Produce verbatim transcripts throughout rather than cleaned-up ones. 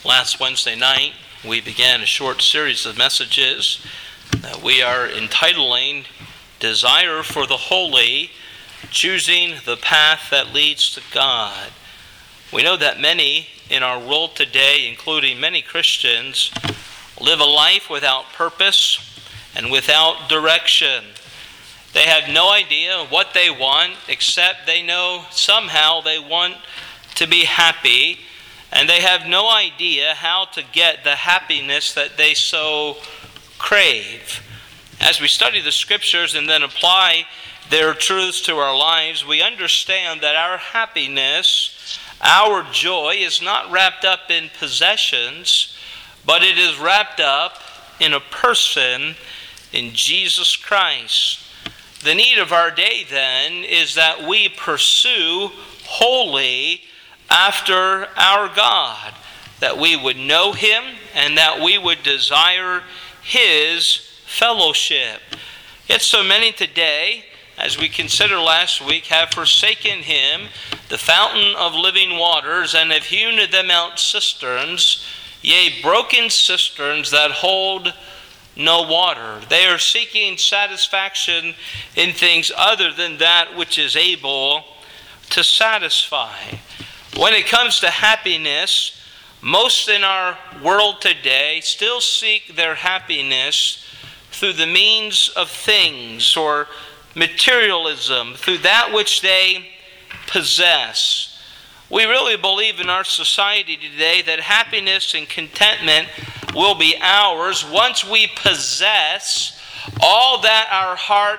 Last Wednesday night, we began a short series of messages that we are entitling Desire for the Holy, Choosing the Path that Leads to God. We know that many in our world today, including many Christians, live a life without purpose and without direction. They have no idea what they want, except they know somehow they want to be happy, and they have no idea how to get the happiness that they so crave. As we study the Scriptures and then apply their truths to our lives, we understand that our happiness, our joy, is not wrapped up in possessions, but it is wrapped up in a person, in Jesus Christ. The need of our day, then, is that we pursue wholly after our God, that we would know Him and that we would desire His fellowship. Yet so many today, as we considered last week, have forsaken Him, the fountain of living waters, and have hewn to them out cisterns, yea, broken cisterns that hold no water. They are seeking satisfaction in things other than that which is able to satisfy. When it comes to happiness, most in our world today still seek their happiness through the means of things or materialism, through that which they possess. We really believe in our society today that happiness and contentment will be ours once we possess all that our heart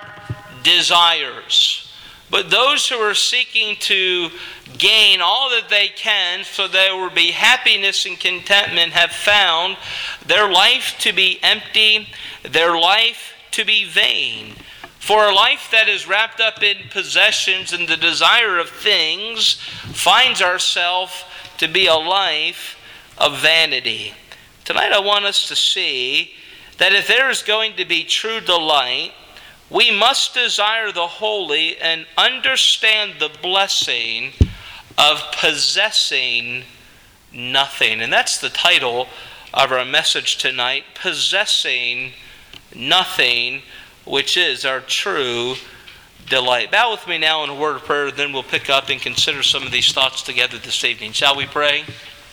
desires. But those who are seeking to gain all that they can so there will be happiness and contentment have found their life to be empty, their life to be vain. For a life that is wrapped up in possessions and the desire of things finds ourselves to be a life of vanity. Tonight I want us to see that if there is going to be true delight, we must desire the holy and understand the blessing of possessing nothing. And that's the title of our message tonight, Possessing Nothing, which is our true delight. Bow with me now in a word of prayer, then we'll pick up and consider some of these thoughts together this evening. Shall we pray?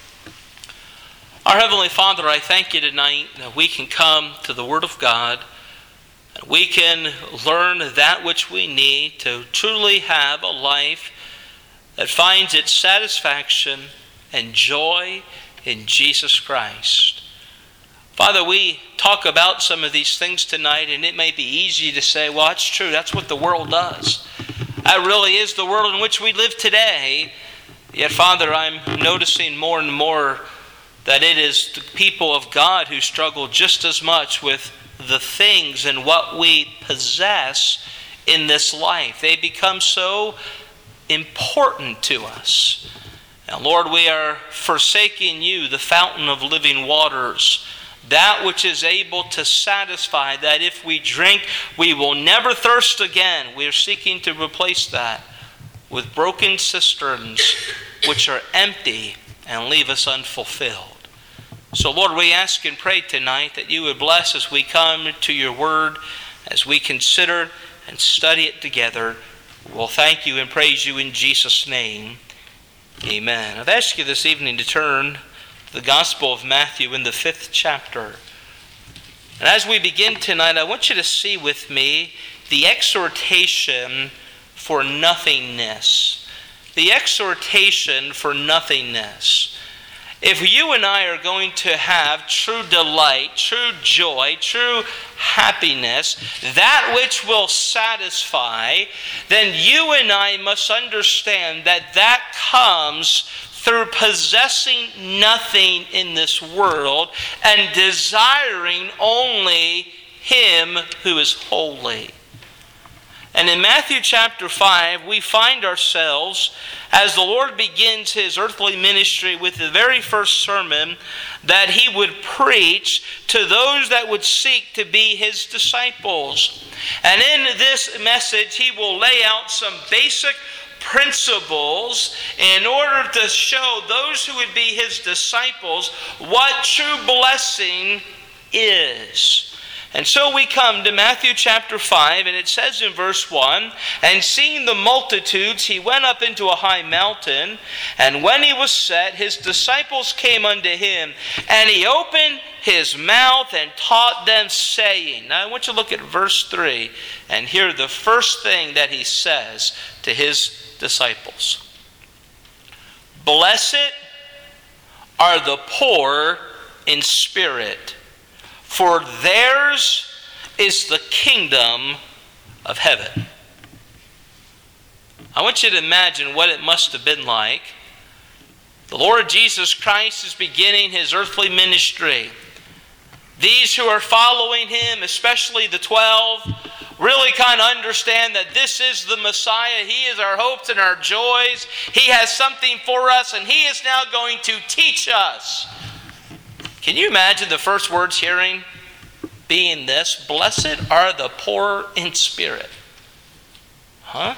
Our Heavenly Father, I thank you tonight that we can come to the Word of God, and we can learn that which we need to truly have a life that finds its satisfaction and joy in Jesus Christ. Father, we talk about some of these things tonight, and it may be easy to say, well, it's true, that's what the world does. That really is the world in which we live today. Yet, Father, I'm noticing more and more that it is the people of God who struggle just as much with the things and what we possess in this life. They become so important to us. And Lord, we are forsaking you, the fountain of living waters, that which is able to satisfy, that if we drink, we will never thirst again. We are seeking to replace that with broken cisterns which are empty and leave us unfulfilled. So Lord, we ask and pray tonight that you would bless as we come to your word, as we consider and study it together. We'll thank you and praise you in Jesus' name. Amen. I've asked you this evening to turn to the Gospel of Matthew in the fifth chapter. And as we begin tonight, I want you to see with me the exhortation for nothingness. The exhortation for nothingness. If you and I are going to have true delight, true joy, true happiness, that which will satisfy, then you and I must understand that that comes through possessing nothing in this world and desiring only Him who is holy. And in Matthew chapter five, we find ourselves, as the Lord begins His earthly ministry, with the very first sermon that He would preach to those that would seek to be His disciples. And in this message, He will lay out some basic principles in order to show those who would be his disciples what true blessing is. And so we come to Matthew chapter five, and it says in verse one, "And seeing the multitudes, he went up into a high mountain, and when he was set, his disciples came unto him, and he opened his mouth and taught them, saying," now I want you to look at verse three and hear the first thing that he says to his disciples. "Blessed are the poor in spirit, for theirs is the kingdom of heaven." I want you to imagine what it must have been like. The Lord Jesus Christ is beginning his earthly ministry. These who are following him, especially the twelve, really kind of understand that this is the Messiah. He is our hopes and our joys. He has something for us, and he is now going to teach us. Can you imagine the first words hearing being this? "Blessed are the poor in spirit." Huh?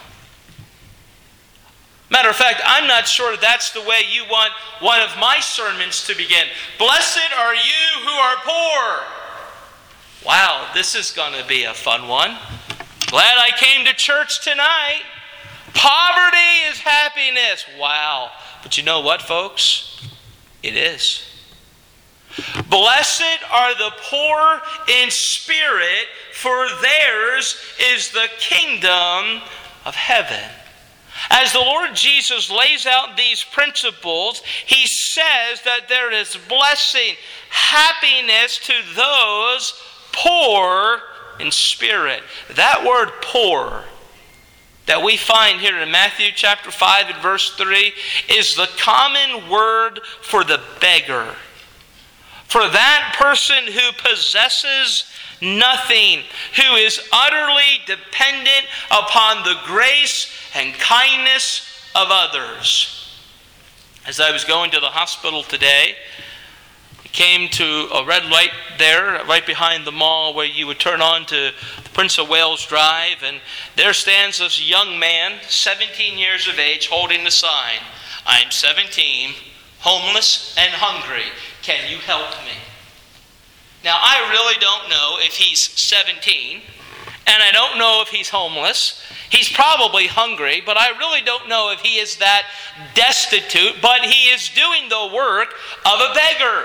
Matter of fact, I'm not sure that's the way you want one of my sermons to begin. "Blessed are you who are poor." Wow, this is going to be a fun one. Glad I came to church tonight. Poverty is happiness. Wow. But you know what, folks? It is. "Blessed are the poor in spirit, for theirs is the kingdom of heaven." As the Lord Jesus lays out these principles, he says that there is blessing, happiness to those poor in spirit. That word "poor" that we find here in Matthew chapter five and verse three is the common word for the beggar. For that person who possesses nothing, who is utterly dependent upon the grace and kindness of others. As I was going to the hospital today, I came to a red light there, right behind the mall where you would turn on to Prince of Wales Drive, and there stands this young man, seventeen years of age, holding the sign, "I'm seventeen, homeless and hungry. Can you help me?" Now, I really don't know if he's seventeen, and I don't know if he's homeless. He's probably hungry, but I really don't know if he is that destitute, but he is doing the work of a beggar.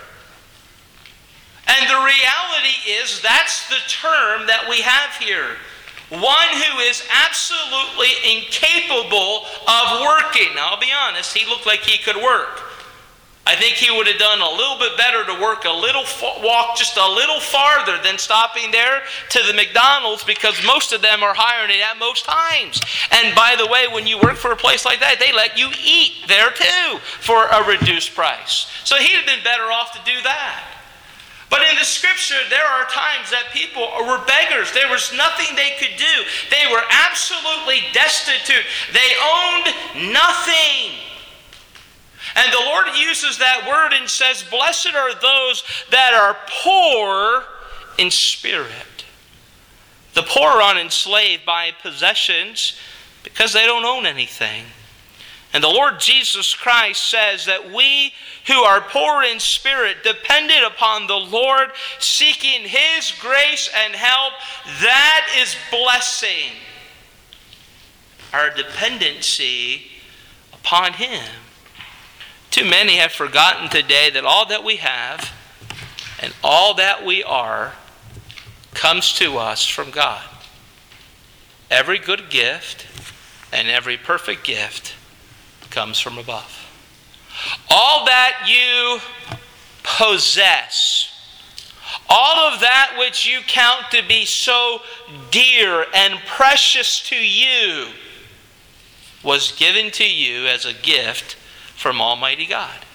And the reality is that's the term that we have here. One who is absolutely incapable of working. Now, I'll be honest, he looked like he could work. I think he would have done a little bit better to work a little, walk just a little farther than stopping there to the McDonald's, because most of them are hiring it at most times. And by the way, when you work for a place like that, they let you eat there too for a reduced price. So he'd have been better off to do that. But in the scripture, there are times that people were beggars. There was nothing they could do. They were absolutely destitute. They owned nothing. And the Lord uses that word and says, "Blessed are those that are poor in spirit." The poor are enslaved by possessions because they don't own anything. And the Lord Jesus Christ says that we who are poor in spirit, dependent upon the Lord, seeking his grace and help, that is blessing. Our dependency upon him. Too many have forgotten today that all that we have and all that we are comes to us from God. Every good gift and every perfect gift comes from above. All that you possess, all of that which you count to be so dear and precious to you, was given to you as a gift from Almighty God.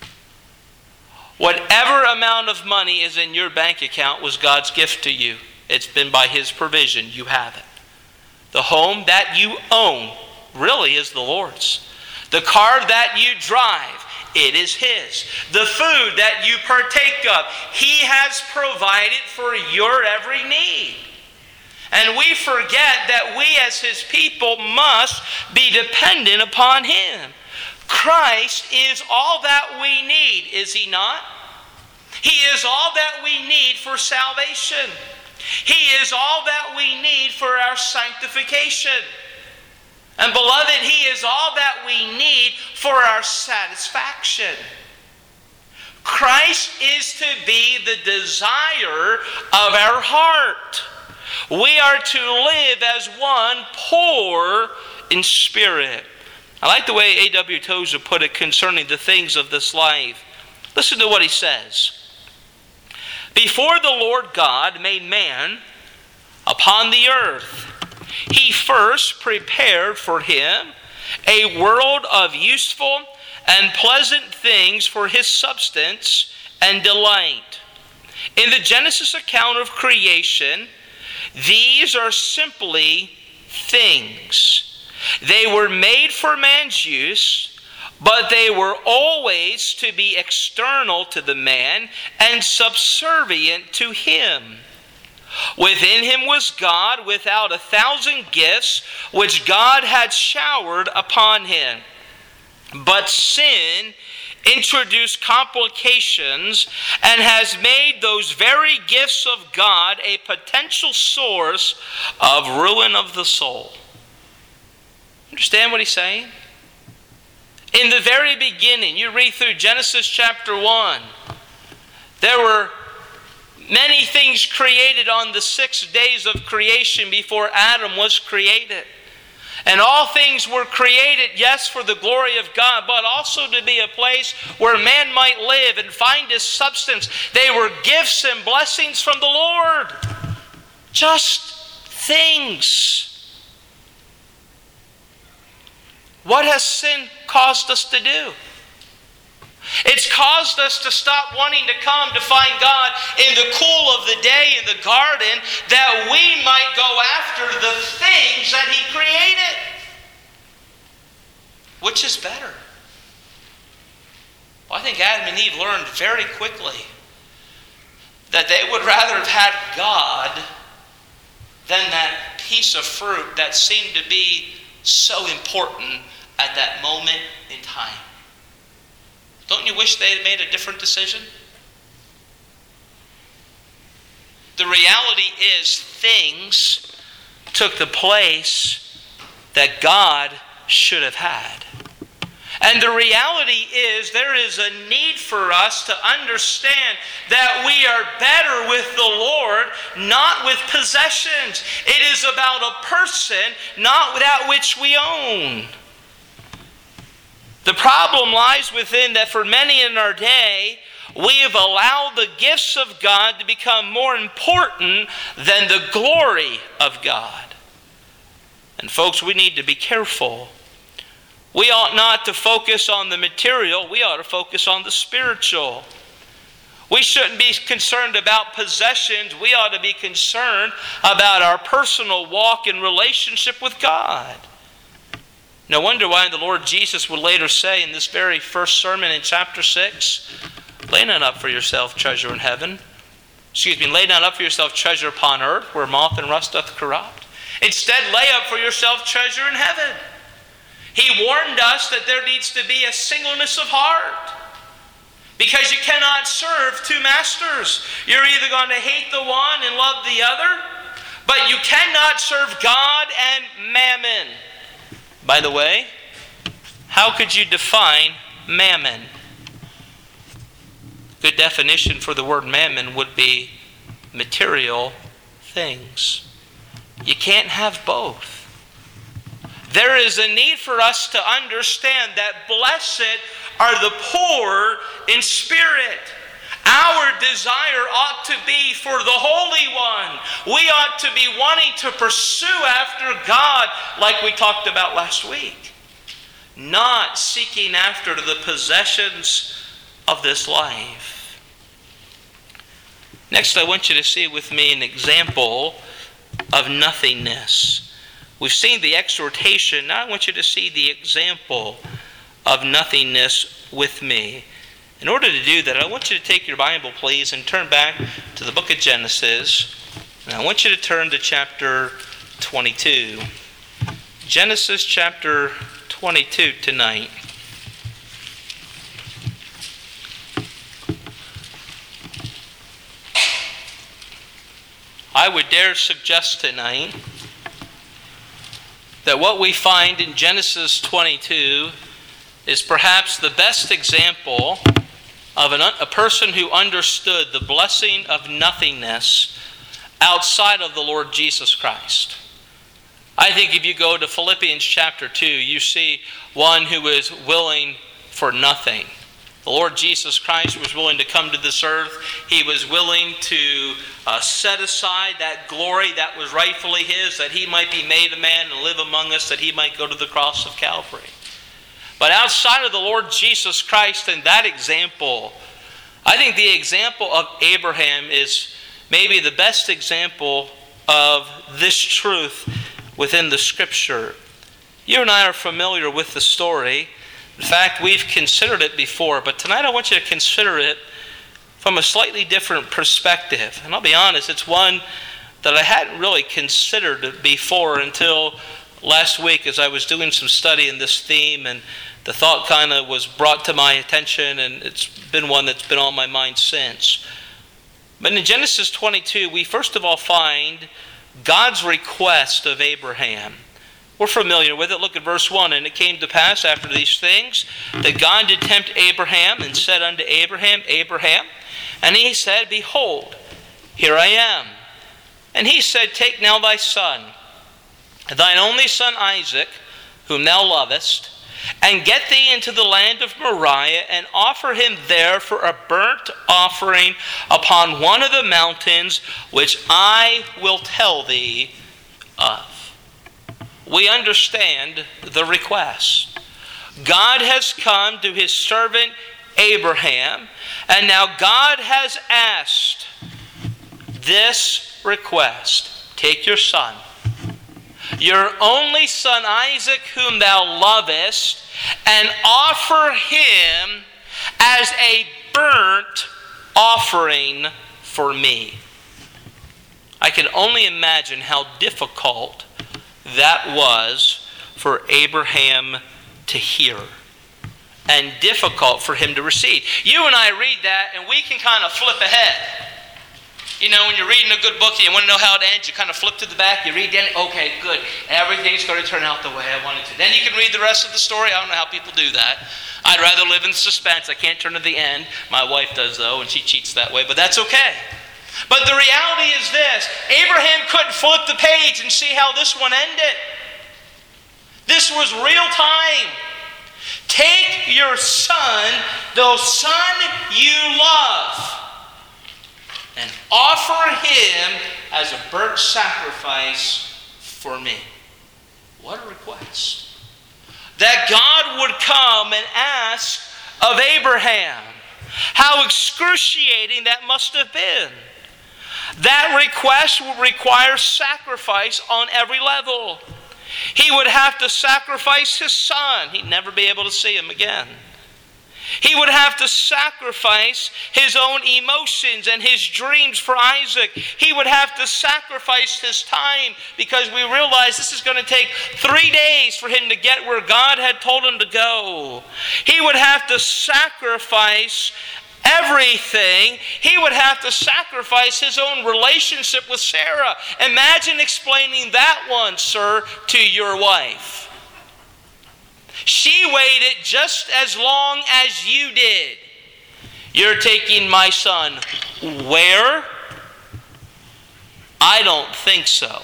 Whatever amount of money is in your bank account was God's gift to you. It's been by his provision. You have it. The home that you own really is the Lord's. The car that you drive, it is his. The food that you partake of, he has provided for your every need. And we forget that we as His people must be dependent upon Him. Christ is all that we need, is He not? He is all that we need for salvation. He is all that we need for our sanctification. And beloved, He is all that we need for our satisfaction. Christ is to be the desire of our heart. We are to live as one poor in spirit. I like the way A W Tozer put it concerning the things of this life. Listen to what he says. Before the Lord God made man upon the earth, He first prepared for him a world of useful and pleasant things for his substance and delight. In the Genesis account of creation, these are simply things. They were made for man's use, but they were always to be external to the man and subservient to him. Within him was God without a thousand gifts which God had showered upon him. But sin introduced complications and has made those very gifts of God a potential source of ruin of the soul. Understand what he's saying? In the very beginning, you read through Genesis chapter one, there were many things created on the six days of creation before Adam was created. And all things were created, yes, for the glory of God, but also to be a place where man might live and find his substance. They were gifts and blessings from the Lord. Just things. What has sin caused us to do? It's caused us to stop wanting to come to find God in the cool of the day in the garden, that we might go after the things that He created. Which is better? Well, I think Adam and Eve learned very quickly that they would rather have had God than that piece of fruit that seemed to be so important at that moment in time. Don't you wish they had made a different decision? The reality is things took the place that God should have had. And the reality is there is a need for us to understand that we are better with the Lord, not with possessions. It is about a person, not that which we own. The problem lies within that for many in our day, we have allowed the gifts of God to become more important than the glory of God. And folks, we need to be careful. We ought not to focus on the material, we ought to focus on the spiritual. We shouldn't be concerned about possessions, we ought to be concerned about our personal walk and relationship with God. No wonder why the Lord Jesus would later say in this very first sermon in chapter six, lay not up for yourself treasure in heaven. Excuse me, lay not up for yourself treasure upon earth, where moth and rust doth corrupt. Instead, lay up for yourself treasure in heaven. He warned us that there needs to be a singleness of heart, because you cannot serve two masters. You're either going to hate the one and love the other, but you cannot serve God and mammon. By the way, how could you define mammon? Good definition for the word mammon would be material things. You can't have both. There is a need for us to understand that blessed are the poor in spirit. Our desire ought to be for the Holy One. We ought to be wanting to pursue after God like we talked about last week. Not seeking after the possessions of this life. Next, I want you to see with me an example of nothingness. We've seen the exhortation. Now I want you to see the example of nothingness with me. In order to do that, I want you to take your Bible, please, and turn back to the book of Genesis. And I want you to turn to chapter twenty-two. Genesis chapter twenty-two tonight. I would dare suggest tonight that what we find in Genesis twenty-two is perhaps the best example of an, a person who understood the blessing of nothingness outside of the Lord Jesus Christ. I think if you go to Philippians chapter two, you see one who is willing for nothing. The Lord Jesus Christ was willing to come to this earth. He was willing to uh, set aside that glory that was rightfully His, that He might be made a man and live among us, that He might go to the cross of Calvary. But outside of the Lord Jesus Christ and that example, I think the example of Abraham is maybe the best example of this truth within the Scripture. You and I are familiar with the story. In fact, we've considered it before, but tonight I want you to consider it from a slightly different perspective. And I'll be honest, it's one that I hadn't really considered before until last week as I was doing some study in this theme, and the thought kind of was brought to my attention, and it's been one that's been on my mind since. But in Genesis twenty-two, we first of all find God's request of Abraham. We're familiar with it. Look at verse one. And it came to pass after these things that God did tempt Abraham and said unto Abraham, Abraham. And he said, Behold, here I am. And he said, Take now thy son, thine only son Isaac, whom thou lovest, and get thee into the land of Moriah, and offer him there for a burnt offering upon one of the mountains which I will tell thee of. We understand the request. God has come to His servant Abraham, and now God has asked this request. Take your son, your only son Isaac, whom thou lovest, and offer him as a burnt offering for me. I can only imagine how difficult that was for Abraham to hear, and difficult for him to receive. You and I read that and we can kind of flip ahead. You know, when you're reading a good book, you want to know how it ends, you kind of flip to the back, you read the end, okay, good, everything's going to turn out the way I want it to. Then you can read the rest of the story. I don't know how people do that. I'd rather live in suspense. I can't turn to the end. My wife does, though, and she cheats that way, but that's okay. But the reality is this: Abraham couldn't flip the page and see how this one ended. This was real time. Take your son, the son you love, and offer him as a burnt sacrifice for me. What a request. That God would come and ask of Abraham. How excruciating that must have been. That request would require sacrifice on every level. He would have to sacrifice his son. He'd never be able to see him again. He would have to sacrifice his own emotions and his dreams for Isaac. He would have to sacrifice his time, because we realize this is going to take three days for him to get where God had told him to go. He would have to sacrifice everything. He would have to sacrifice his own relationship with Sarah. Imagine explaining that one, sir, to your wife. She waited just as long as you did. You're taking my son where? I don't think so.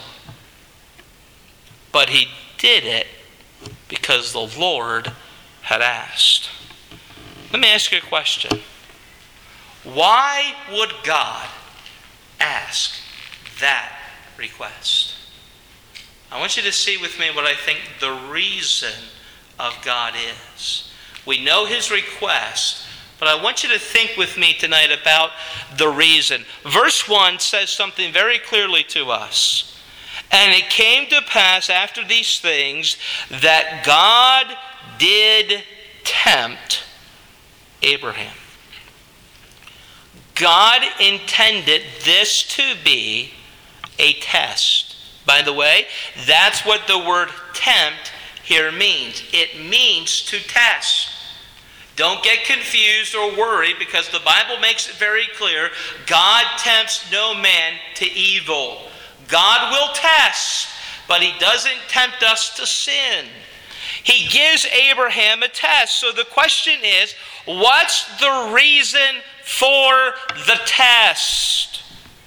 But he did it because the Lord had asked. Let me ask you a question. Why would God ask that request? I want you to see with me what I think the reason of God is. We know his request, but I want you to think with me tonight about the reason. Verse one says something very clearly to us. And it came to pass after these things that God did tempt Abraham. God intended this to be a test. By the way, that's what the word tempt here means. It means to test. Don't get confused or worried, because the Bible makes it very clear. God tempts no man to evil. God will test, but he doesn't tempt us to sin. He gives Abraham a test. So the question is, what's the reason for the test?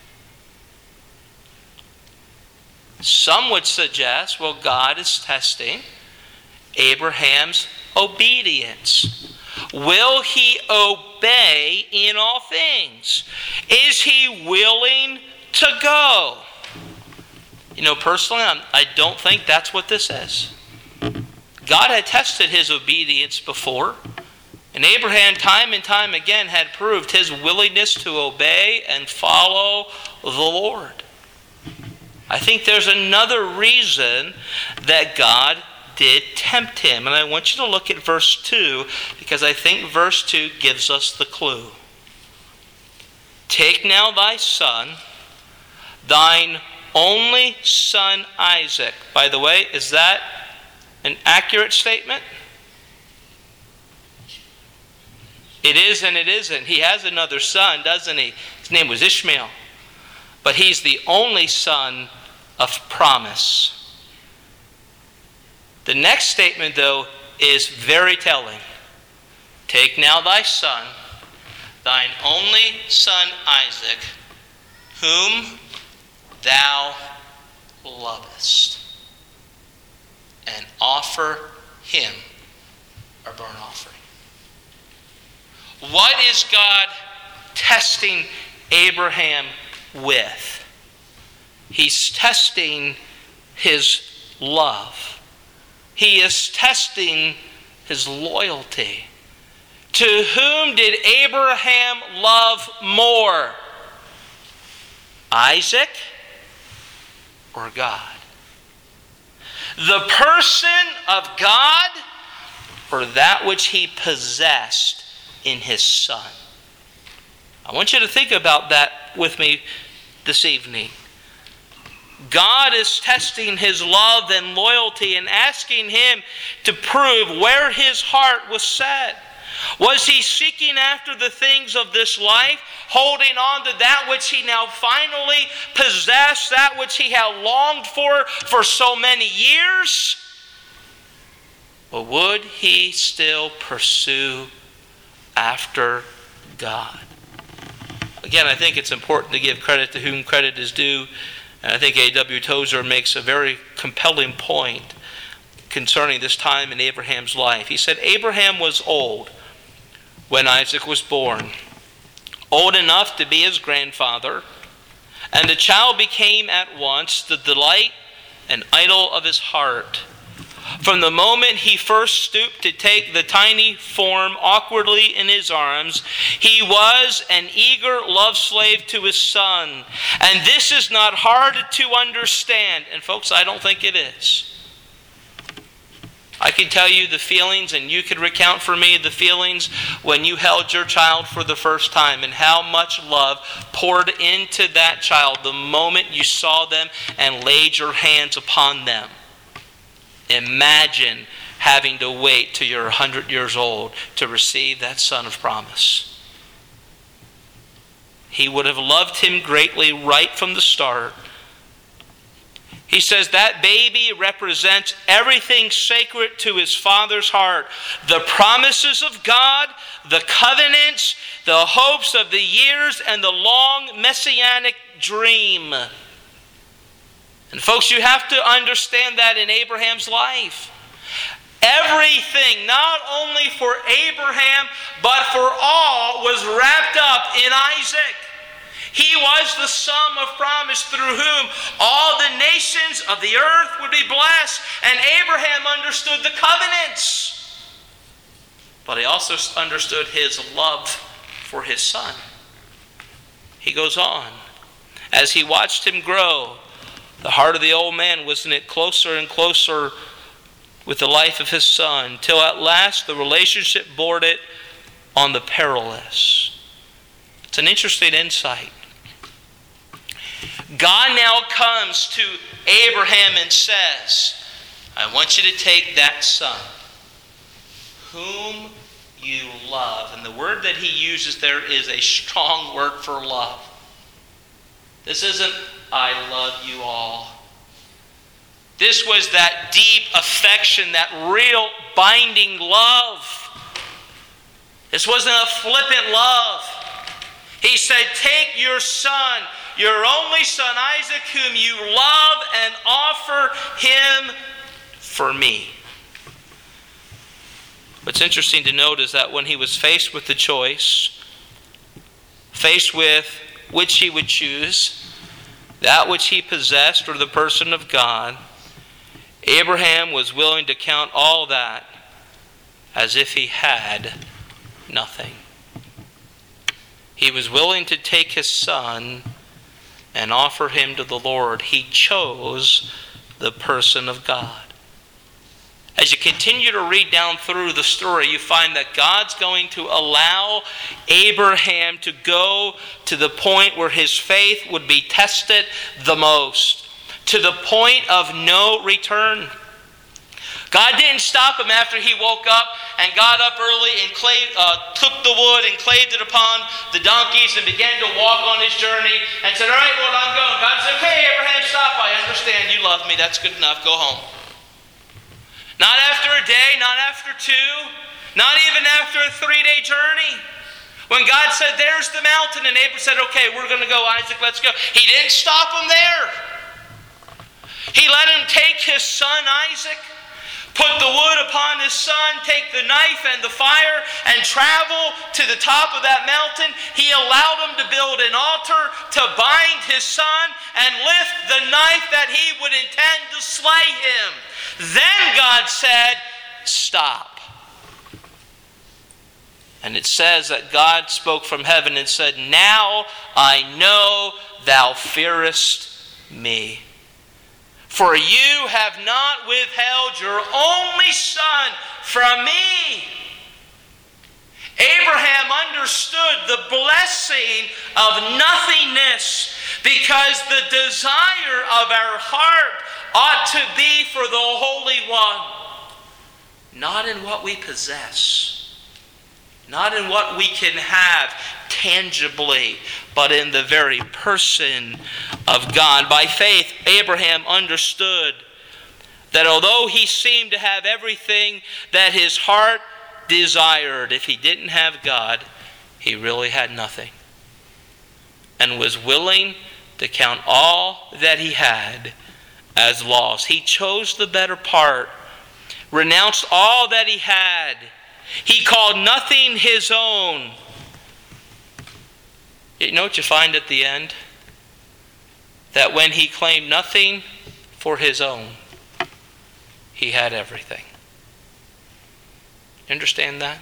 Some would suggest, well, God is testing Abraham's obedience. Will he obey in all things? Is he willing to go? You know, personally, I'm, I don't think that's what this is. God had tested his obedience before, and Abraham time and time again had proved his willingness to obey and follow the Lord. I think there's another reason that God did tempt him. And I want you to look at verse two, because I think verse two gives us the clue. Take now thy son, thine only son Isaac. By the way, is that an accurate statement? It is and it isn't. He has another son, doesn't he? His name was Ishmael. But he's the only son of promise. The next statement, though, is very telling. Take now thy son, thine only son Isaac, whom thou lovest, and offer him a burnt offering. What is God testing Abraham with? He's testing his love. He is testing his loyalty. To whom did Abraham love more? Isaac or God? The person of God or that which he possessed in his son? I want you to think about that with me this evening. God is testing his love and loyalty and asking him to prove where his heart was set. Was he seeking after the things of this life, holding on to that which he now finally possessed, that which he had longed for for so many years? Or would he still pursue after God? Again, I think it's important to give credit to whom credit is due. And I think A W Tozer makes a very compelling point concerning this time in Abraham's life. He said, Abraham was old when Isaac was born, old enough to be his grandfather, and the child became at once the delight and idol of his heart. From the moment he first stooped to take the tiny form awkwardly in his arms, he was an eager love slave to his son. And this is not hard to understand. And folks, I don't think it is. I can tell you the feelings, and you could recount for me the feelings when you held your child for the first time, and how much love poured into that child the moment you saw them and laid your hands upon them. Imagine having to wait till you're one hundred years old to receive that son of promise. He would have loved him greatly right from the start. He says that baby represents everything sacred to his father's heart. The promises of God, the covenants, the hopes of the years, and the long messianic dream. And folks, you have to understand that in Abraham's life. Everything, not only for Abraham, but for all, was wrapped up in Isaac. He was the sum of promise through whom all the nations of the earth would be blessed. And Abraham understood the covenants. But he also understood his love for his son. He goes on. As he watched him grow, the heart of the old man was knit closer and closer with the life of his son, till at last the relationship bore it on the perilous. It's an interesting insight. God now comes to Abraham and says, I want you to take that son, whom you love. And the word that he uses there is a strong word for love. This isn't, I love you all. This was that deep affection, that real binding love. This wasn't a flippant love. He said, take your son, your only son Isaac, whom you love, and offer him for me. What's interesting to note is that when he was faced with the choice, faced with which he would choose, that which he possessed or the person of God, Abraham was willing to count all that as if he had nothing. He was willing to take his son and offer him to the Lord. He chose the person of God. As you continue to read down through the story, you find that God's going to allow Abraham to go to the point where his faith would be tested the most, to the point of no return. God didn't stop him after he woke up and got up early and clave, uh, took the wood and claved it upon the donkeys and began to walk on his journey and said, all right, Lord, I'm going. God said, okay, Abraham, stop. I understand you love me. That's good enough. Go home. Not after a day, not after two, not even after a three-day journey. When God said, there's the mountain, and Abraham said, okay, we're going to go, Isaac, let's go. He didn't stop him there. He let him take his son Isaac, put the wood upon his son, take the knife and the fire, and travel to the top of that mountain. He allowed him to build an altar to bind his son and lift the knife that he would intend to slay him. Then God said, stop. And it says that God spoke from heaven and said, now I know thou fearest me. For you have not withheld your only son from me. Abraham understood the blessing of nothingness, because the desire of our heart ought to be for the Holy One, not in what we possess, not in what we can have tangibly, but in the very person of God. By faith, Abraham understood that although he seemed to have everything that his heart desired, if he didn't have God, he really had nothing, and was willing to count all that he had as loss. He chose the better part, renounced all that he had. He called nothing his own. You know what you find at the end? That when he claimed nothing for his own, he had everything. You understand that?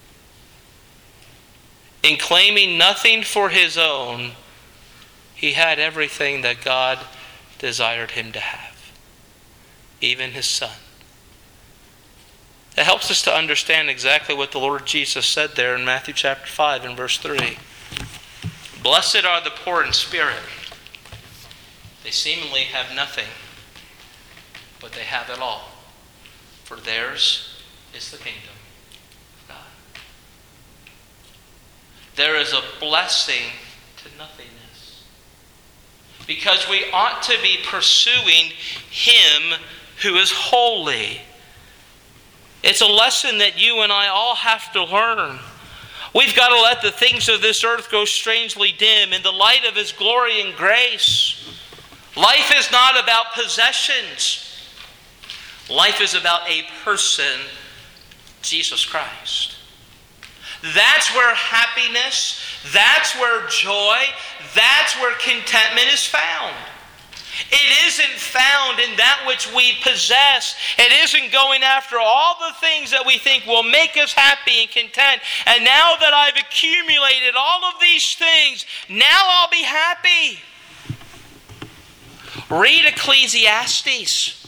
In claiming nothing for his own, he had everything that God desired him to have, even his son. That helps us to understand exactly what the Lord Jesus said there in Matthew chapter five and verse three. Blessed are the poor in spirit. They seemingly have nothing, but they have it all. For theirs is the kingdom of God. There is a blessing to nothingness, because we ought to be pursuing Him who is holy. It's a lesson that you and I all have to learn. We've got to let the things of this earth go strangely dim in the light of His glory and grace. Life is not about possessions. Life is about a person, Jesus Christ. That's where happiness, that's where joy, that's where contentment is found. It isn't found in that which we possess. It isn't going after all the things that we think will make us happy and content. And now that I've accumulated all of these things, now I'll be happy. Read Ecclesiastes.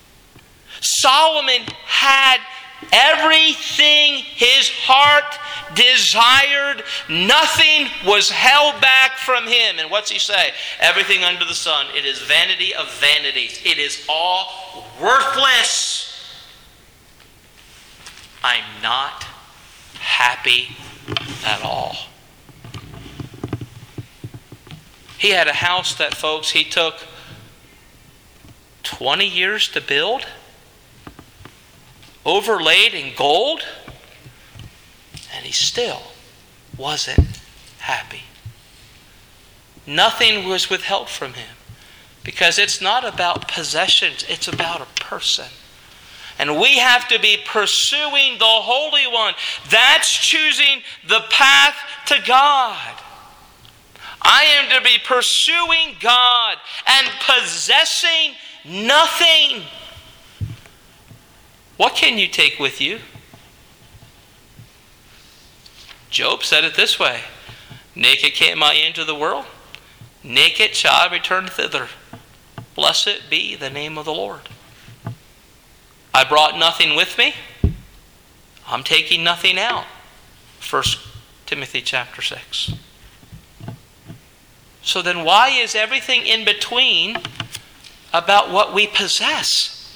Solomon had everything his heart desired. Nothing was held back from him. And what's he say? Everything under the sun. It is vanity of vanities. It is all worthless. I'm not happy at all. He had a house that, folks, he took twenty years to build, overlaid in gold, and he still wasn't happy. Nothing was withheld from him, because it's not about possessions, it's about a person. And we have to be pursuing the Holy One. That's choosing the path to God. I am to be pursuing God and possessing nothing. What can you take with you? Job said it this way: naked came I into the world, naked shall I return thither. Blessed be the name of the Lord. I brought nothing with me. I'm taking nothing out. First Timothy chapter six. So then why is everything in between about what we possess?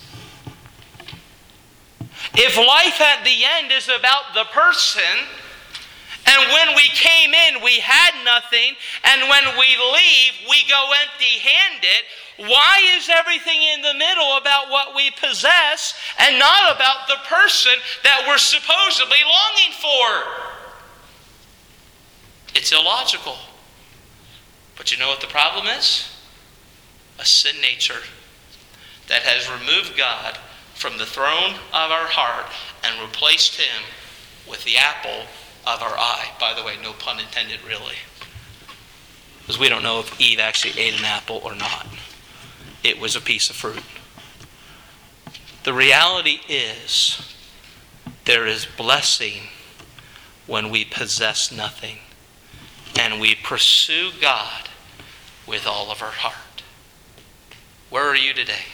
If life at the end is about the person, and when we came in we had nothing, and when we leave we go empty-handed, why is everything in the middle about what we possess and not about the person that we're supposedly longing for? It's illogical. But you know what the problem is? A sin nature that has removed God from the throne of our heart and replaced him with the apple of our eye. By the way, no pun intended, really. Because we don't know if Eve actually ate an apple or not. It was a piece of fruit. The reality is, there is blessing when we possess nothing and we pursue God with all of our heart. Where are you today?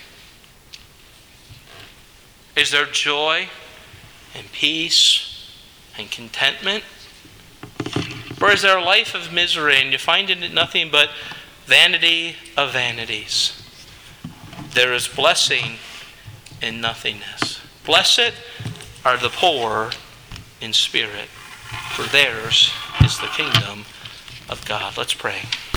Is there joy and peace and contentment? Or is there a life of misery and you find in it nothing but vanity of vanities? There is blessing in nothingness. Blessed are the poor in spirit, for theirs is the kingdom of God. Let's pray.